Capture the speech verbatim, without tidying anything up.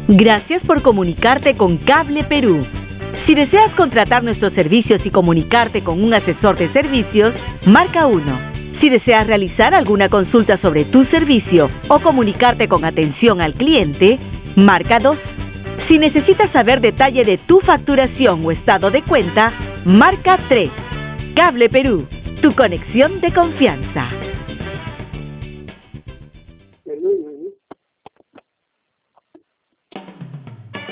Gracias por comunicarte con Cable Perú. Si deseas contratar nuestros servicios y comunicarte con un asesor de servicios, marca uno. Si deseas realizar alguna consulta sobre tu servicio o comunicarte con atención al cliente, marca dos. Si necesitas saber detalle de tu facturación o estado de cuenta, marca tres. Cable Perú, tu conexión de confianza.